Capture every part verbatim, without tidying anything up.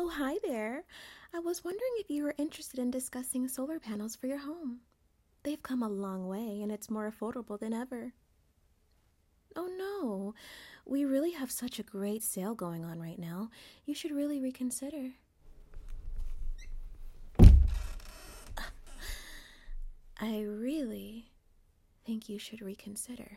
Oh, hi there. I was wondering if you were interested in discussing solar panels for your home. They've come a long way and it's more affordable than ever. Oh no, we really have such a great sale going on right now. You should really reconsider. I really think you should reconsider.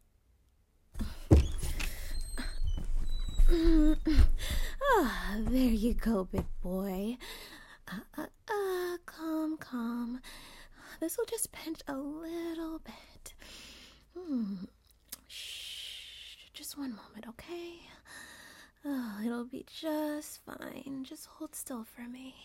Ah, there you go, big boy. Uh, uh, uh, calm, calm. This will just pinch a little bit. Hmm. Shh. Just one moment, okay? Oh, it'll be just fine. Just hold still for me.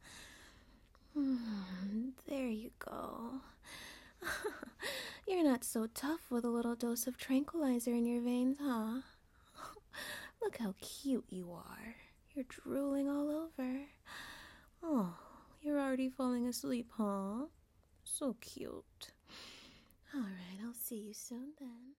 Hmm. There you go. You're not so tough with a little dose of tranquilizer in your veins, huh? Look how cute you are. You're drooling all over. Oh, you're already falling asleep, huh? So cute. All right, I'll see you soon then.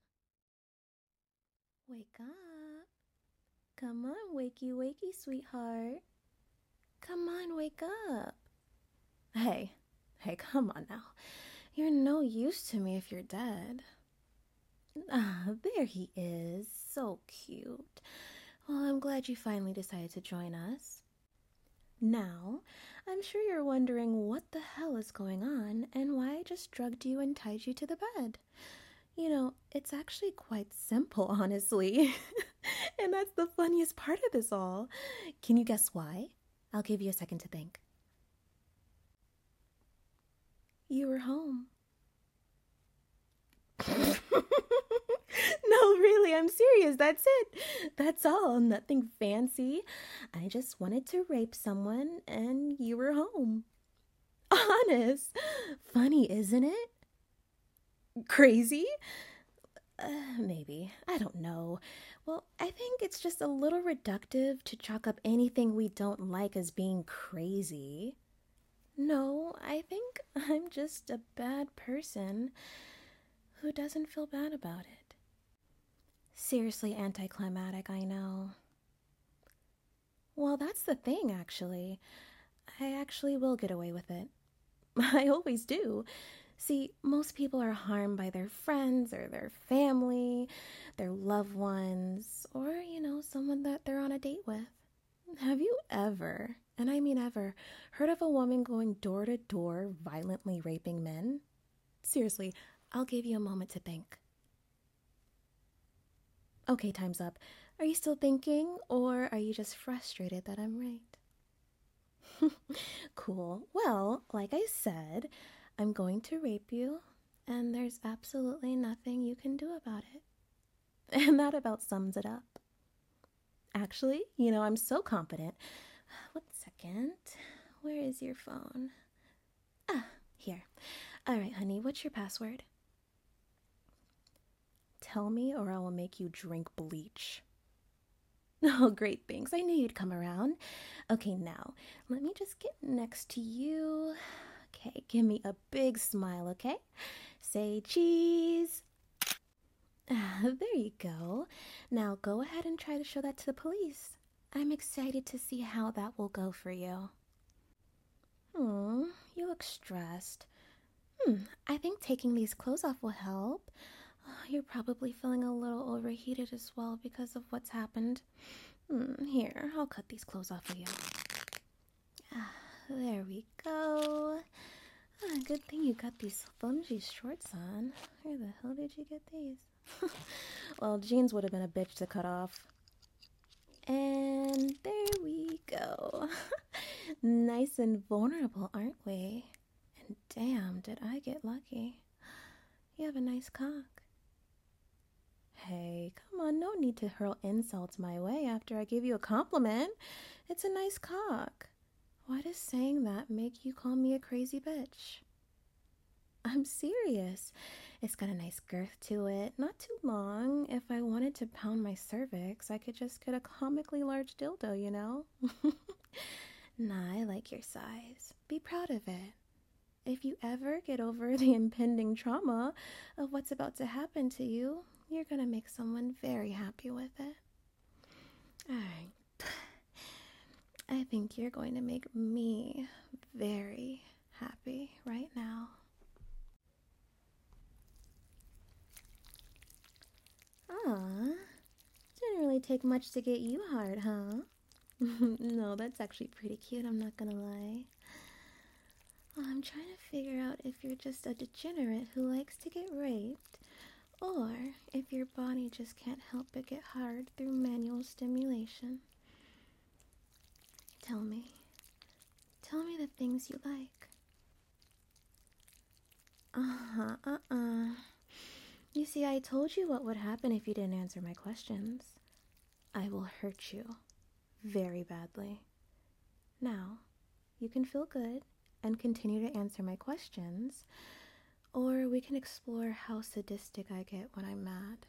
Wake up. Come on, wakey, wakey, sweetheart. Come on, wake up. Hey, hey, come on now. You're no use to me if you're dead. Ah, there he is. So cute. Well, I'm glad you finally decided to join us. Now, I'm sure you're wondering what the hell is going on and why I just drugged you and tied you to the bed. You know, it's actually quite simple, honestly. And that's the funniest part of this all. Can you guess why? I'll give you a second to think. You were home. No, really, I'm serious. That's it. That's all. Nothing fancy. I just wanted to rape someone, and you were home. Honest. Funny, isn't it? Crazy? Uh, maybe. I don't know. Well, I think it's just a little reductive to chalk up anything we don't like as being crazy. No, I think I'm just a bad person who doesn't feel bad about it. Seriously anticlimactic, I know. Well, that's the thing, actually. I actually will get away with it. I always do. See, most people are harmed by their friends or their family, their loved ones, or, you know, someone that they're on a date with. Have you ever, and I mean ever, heard of a woman going door to door violently raping men? Seriously, I'll give you a moment to think. Okay, time's up. Are you still thinking, or are you just frustrated that I'm right? Cool. Well, like I said, I'm going to rape you, and there's absolutely nothing you can do about it. And that about sums it up. Actually, you know, I'm so confident. One second. Where is your phone? Ah, here. All right, honey, what's your password? Tell me, or I will make you drink bleach. Oh, great, thanks. I knew you'd come around. Okay, now, let me just get next to you. Okay, give me a big smile, okay? Say cheese. Ah, there you go. Now go ahead and try to show that to the police. I'm excited to see how that will go for you. Hmm, you look stressed. Hmm, I think taking these clothes off will help. Oh, you're probably feeling a little overheated as well because of what's happened. Hmm, here, I'll cut these clothes off of you. Ah, there we go. Ah, good thing you got these flimsy shorts on. Where the hell did you get these? Well, jeans would have been a bitch to cut off. And there we go. Nice and vulnerable, aren't we? And damn, did I get lucky. You have a nice cock. Hey, come on, no need to hurl insults my way after I gave you a compliment. It's a nice cock. Why does saying that make you call me a crazy bitch? I'm serious. It's got a nice girth to it. Not too long. If I wanted to pound my cervix, I could just get a comically large dildo, you know? Nah, I like your size. Be proud of it. If you ever get over the impending trauma of what's about to happen to you, you're gonna make someone very happy with it. Alright. I think you're going to make me very happy right now. Aw, didn't really take much to get you hard, huh? No, that's actually pretty cute, I'm not gonna lie. Well, I'm trying to figure out if you're just a degenerate who likes to get raped, or if your body just can't help but get hard through manual stimulation. Tell me. Tell me the things you like. Uh-huh, uh-uh. You see, I told you what would happen if you didn't answer my questions. I will hurt you very badly. Now, you can feel good and continue to answer my questions, or we can explore how sadistic I get when I'm mad.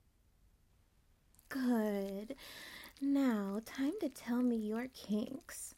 Good. Now, time to tell me your kinks.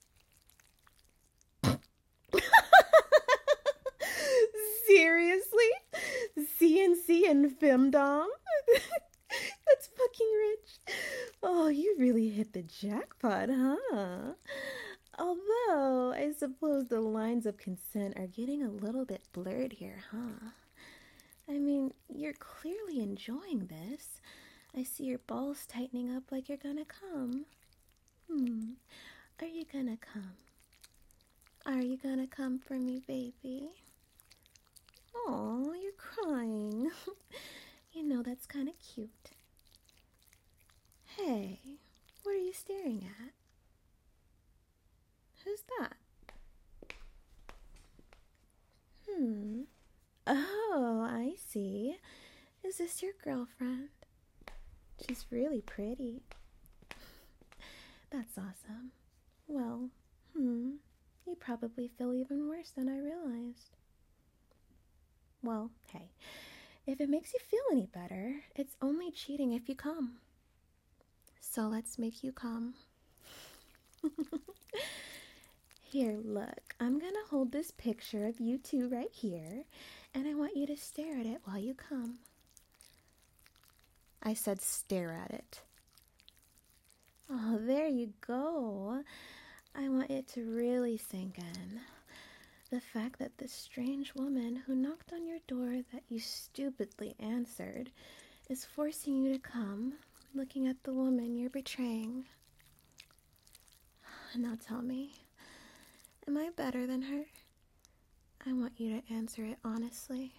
Seriously? C N C and femdom? That's fucking rich. Oh, you really hit the jackpot, huh? Although, I suppose the lines of consent are getting a little bit blurred here, huh? I mean, you're clearly enjoying this. I see your balls tightening up like you're gonna come. Hmm, are you gonna come? Are you gonna come for me, baby? Oh, you're crying. You know, that's kind of cute. Hey, what are you staring at? Who's that? Hmm. Oh, I see. Is this your girlfriend? She's really pretty. That's awesome. Well, hmm, you probably feel even worse than I realized. Well, hey, if it makes you feel any better, it's only cheating if you come. So let's make you come. Here, look, I'm gonna hold this picture of you two right here, and I want you to stare at it while you come. I said stare at it. Oh, there you go. I want it to really sink in. The fact that this strange woman who knocked on your door that you stupidly answered is forcing you to come, looking at the woman you're betraying. Now tell me, am I better than her? I want you to answer it honestly.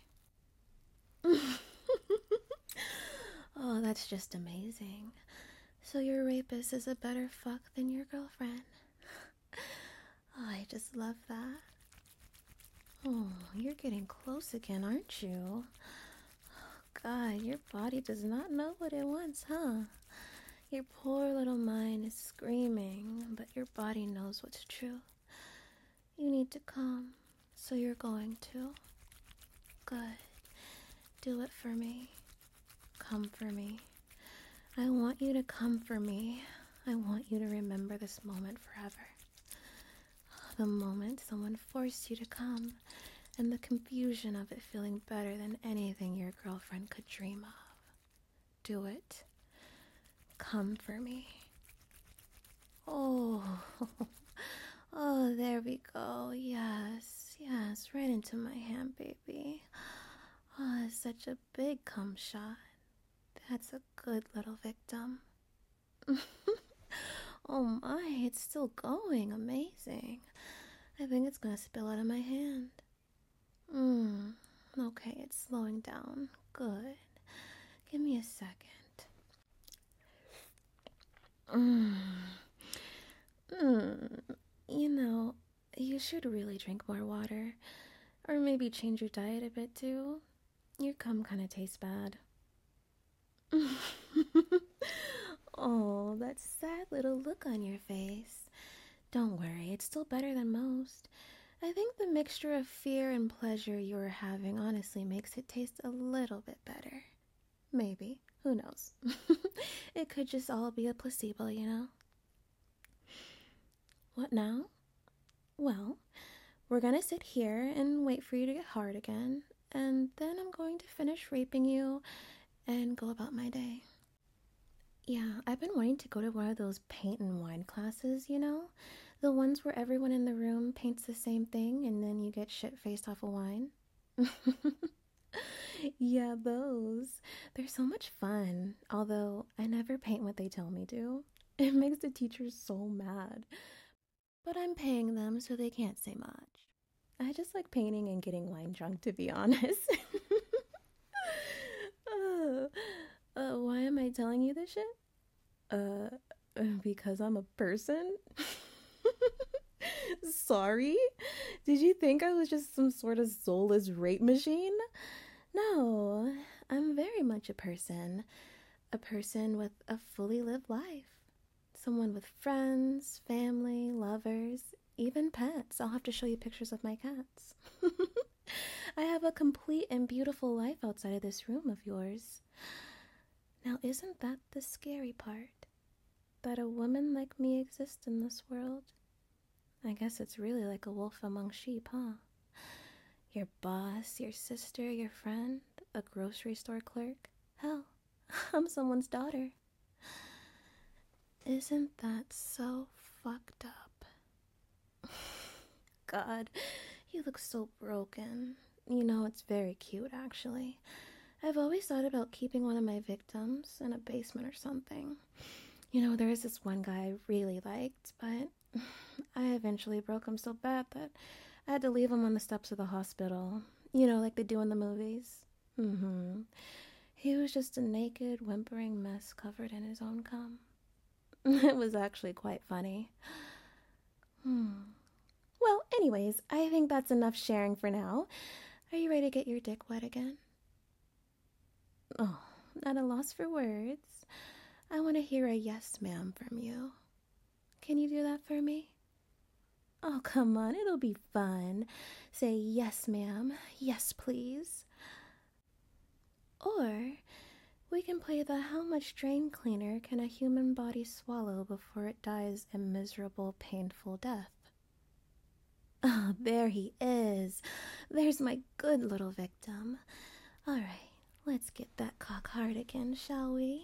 Oh, that's just amazing. So your rapist is a better fuck than your girlfriend. Oh, I just love that. Oh, you're getting close again, aren't you? Oh, God, your body does not know what it wants, huh? Your poor little mind is screaming, but your body knows what's true. You need to come, so you're going to. Good. Do it for me. Come for me. I want you to come for me. I want you to remember this moment forever. The moment someone forced you to come, and the confusion of it feeling better than anything your girlfriend could dream of. Do it. Come for me. Oh, oh, there we go. Yes, yes, right into my hand, baby. Oh, it's such a big cum shot. That's a good little victim. Oh my, it's still going. Amazing. I think it's gonna spill out of my hand. Mmm. Okay, it's slowing down. Good. Give me a second. Mmm. Mmm. You know, you should really drink more water. Or maybe change your diet a bit too. Your cum kind of tastes bad. Oh, that sad little look on your face. Don't worry, it's still better than most. I think the mixture of fear and pleasure you're having honestly makes it taste a little bit better. Maybe. Who knows? It could just all be a placebo, you know? What now? Well, we're gonna sit here and wait for you to get hard again, and then I'm going to finish raping you and go about my day. Yeah, I've been wanting to go to one of those paint and wine classes, you know? The ones where everyone in the room paints the same thing and then you get shit faced off of wine. Yeah, those. They're so much fun. Although I never paint what they tell me to. It makes the teachers so mad. But I'm paying them so they can't say much. I just like painting and getting wine drunk, to be honest. uh, uh, why am I telling you this shit? Uh, uh, because I'm a person? Sorry? Did you think I was just some sort of soulless rape machine? No, I'm very much a person. A person with a fully lived life. Someone with friends, family, lovers, even pets. I'll have to show you pictures of my cats. I have a complete and beautiful life outside of this room of yours. Now, isn't that the scary part? That a woman like me exists in this world? I guess it's really like a wolf among sheep, huh? Your boss, your sister, your friend, a grocery store clerk. Hell, I'm someone's daughter. Isn't that so fucked up? God, you look so broken. You know, it's very cute, actually. I've always thought about keeping one of my victims in a basement or something. You know, there is this one guy I really liked, but I eventually broke him so bad that I had to leave him on the steps of the hospital. You know, like they do in the movies. Mm-hmm. He was just a naked, whimpering mess covered in his own cum. It was actually quite funny. Hmm. Well, anyways, I think that's enough sharing for now. Are you ready to get your dick wet again? Oh, at a loss for words. I want to hear a yes, ma'am from you. Can you do that for me? Oh, come on, it'll be fun. Say yes, ma'am. Yes, please. Or we can play the how much drain cleaner can a human body swallow before it dies a miserable, painful death. Oh, there he is. There's my good little victim. All right, let's get that cock hard again, shall we?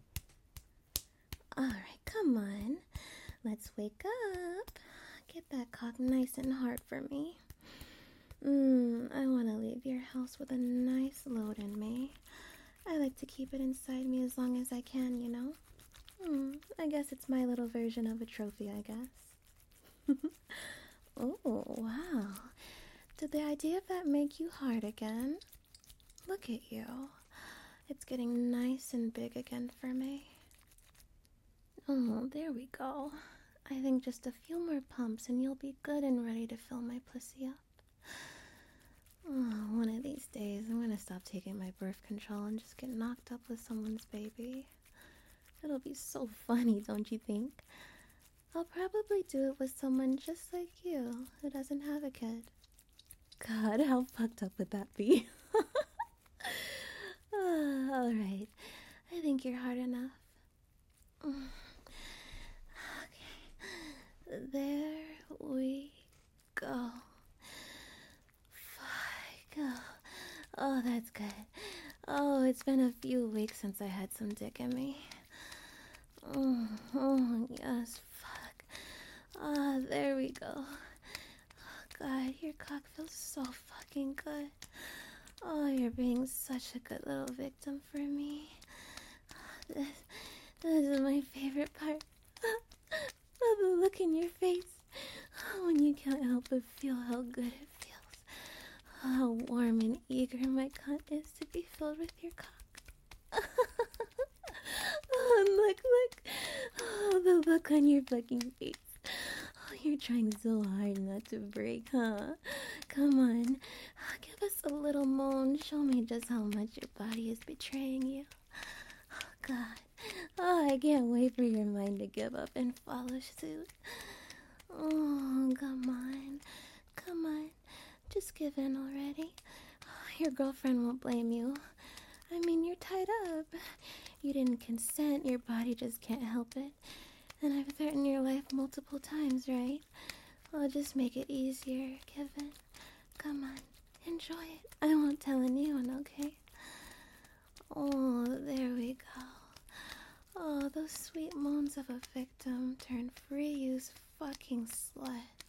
All right, come on. Let's wake up. Get that cock nice and hard for me. Mmm, I want to leave your house with a nice load in me. I like to keep it inside me as long as I can, you know? Hmm, I guess it's my little version of a trophy, I guess. Oh, wow. Did the idea of that make you hard again? Look at you. It's getting nice and big again for me. Oh, there we go. I think just a few more pumps and you'll be good and ready to fill my pussy up. Oh, one of these days I'm gonna stop taking my birth control and just get knocked up with someone's baby. It'll be so funny, don't you think? I'll probably do it with someone just like you who doesn't have a kid. God, how fucked up would that be? uh, Alright, I think you're hard enough. Okay, there we go. Fuck. Oh, that's good. Oh, it's been a few weeks since I had some dick in me. Oh, oh yes, fuck. Ah, oh, there we go. Oh, God, your cock feels so fucking good. Oh, you're being such a good little victim for me. This, this is my favorite part. The look in your face when you can't help but feel how good it feels. How warm and eager my cunt is to be filled with your cock. Oh, look, look. Oh, the look on your fucking face. Oh, you're trying so hard not to break, huh? Come on. Give us a little moan. Show me just how much your body is betraying you. Oh, God. Oh, I can't wait for your mind to give up and follow suit. Oh, come on. Come on. Just give in already. Your girlfriend won't blame you. I mean, you're tied up. You didn't consent. Your body just can't help it. And I've threatened your life multiple times, right? I'll just make it easier, Kevin. Come on. Enjoy it. I won't tell anyone, okay? Oh, there we go. Oh, those sweet moans of a victim turn free use fucking slut.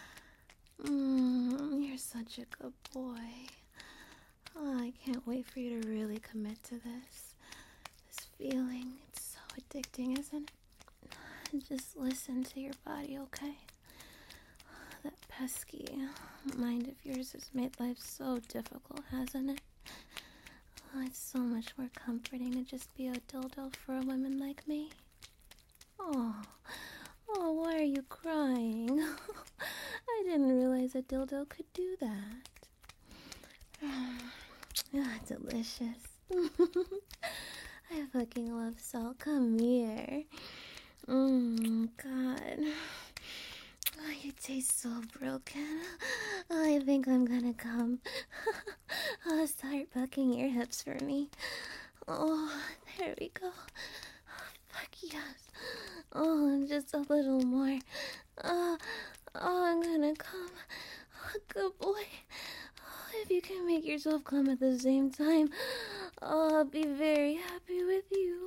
Mm, you're such a good boy. Oh, I can't wait for you to really commit to this. This feeling, it's so addicting, isn't it? Just listen to your body, okay? That pesky mind of yours has made life so difficult, hasn't it? Oh, it's so much more comforting to just be a dildo for a woman like me. Oh, oh, why are you crying? I didn't realize a dildo could do that. Ah, delicious. I fucking love salt. Come here. Mmm, God. Oh, you taste so broken. Oh, I think I'm gonna come. Oh, start bucking your hips for me. Oh, there we go. Oh, fuck yes. Oh, just a little more. Oh, oh, I'm gonna come. Oh, good boy. Oh, if you can make yourself come at the same time, oh, I'll be very happy with you.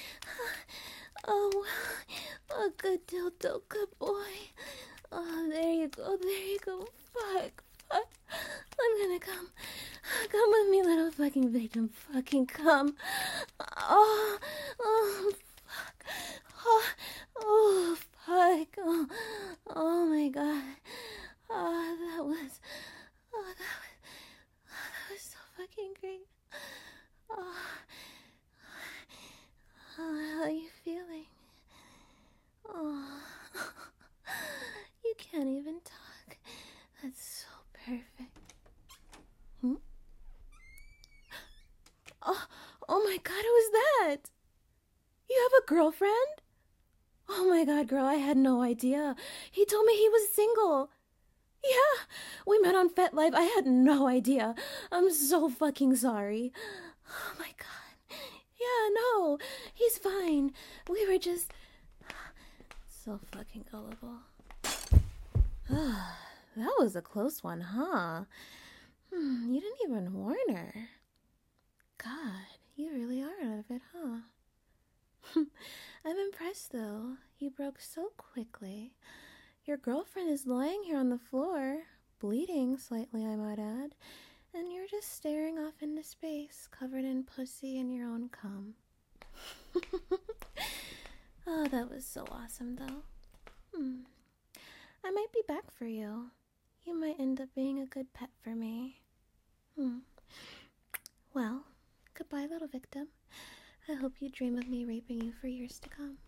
Oh, a good dildo, good boy. Oh, there you go, there you go. Fuck, fuck. I'm gonna come. Come with me, little fucking victim. Fucking come. Oh, oh, fuck. Oh, oh fuck. Oh, oh my god. Oh, that was. Oh, that was. Oh, that was so fucking great. Oh, oh how are you feeling? Oh. You can't even talk. That's so perfect. Hmm? Oh, oh my god, who is that? You have a girlfriend? Oh my god, girl, I had no idea. He told me he was single. Yeah, we met on FetLife. I had no idea. I'm so fucking sorry. Oh my god. Yeah, no, he's fine. We were just so fucking gullible. That was a close one, huh? Hmm, you didn't even warn her. God, you really are out of it, huh? I'm impressed, though. You broke so quickly. Your girlfriend is lying here on the floor, bleeding slightly, I might add, and you're just staring off into space, covered in pussy and your own cum. Oh, that was so awesome, though. Hmm. I might be back for you. You might end up being a good pet for me. Hmm. Well, goodbye, little victim. I hope you dream of me raping you for years to come.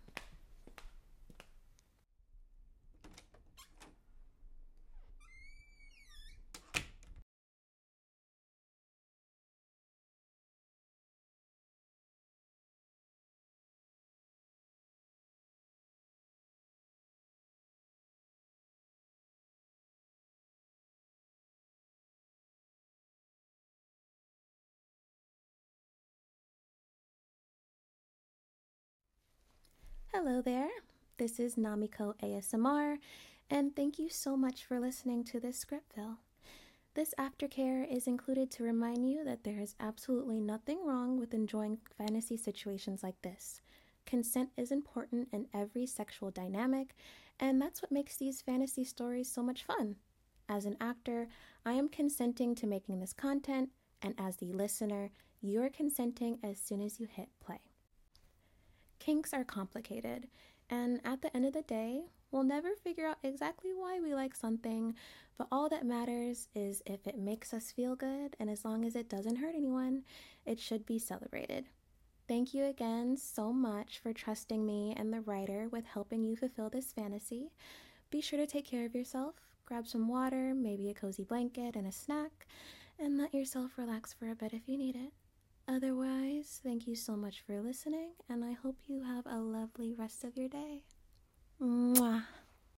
Hello there, this is Namiko A S M R, and thank you so much for listening to this Scriptville. This aftercare is included to remind you that there is absolutely nothing wrong with enjoying fantasy situations like this. Consent is important in every sexual dynamic, and that's what makes these fantasy stories so much fun. As an actor, I am consenting to making this content, and as the listener, you are consenting as soon as you hit play. Kinks are complicated, and at the end of the day, we'll never figure out exactly why we like something, but all that matters is if it makes us feel good, and as long as it doesn't hurt anyone, it should be celebrated. Thank you again so much for trusting me and the writer with helping you fulfill this fantasy. Be sure to take care of yourself, grab some water, maybe a cozy blanket and a snack, and let yourself relax for a bit if you need it. Otherwise, thank you so much for listening, and I hope you have a lovely rest of your day. Mwah.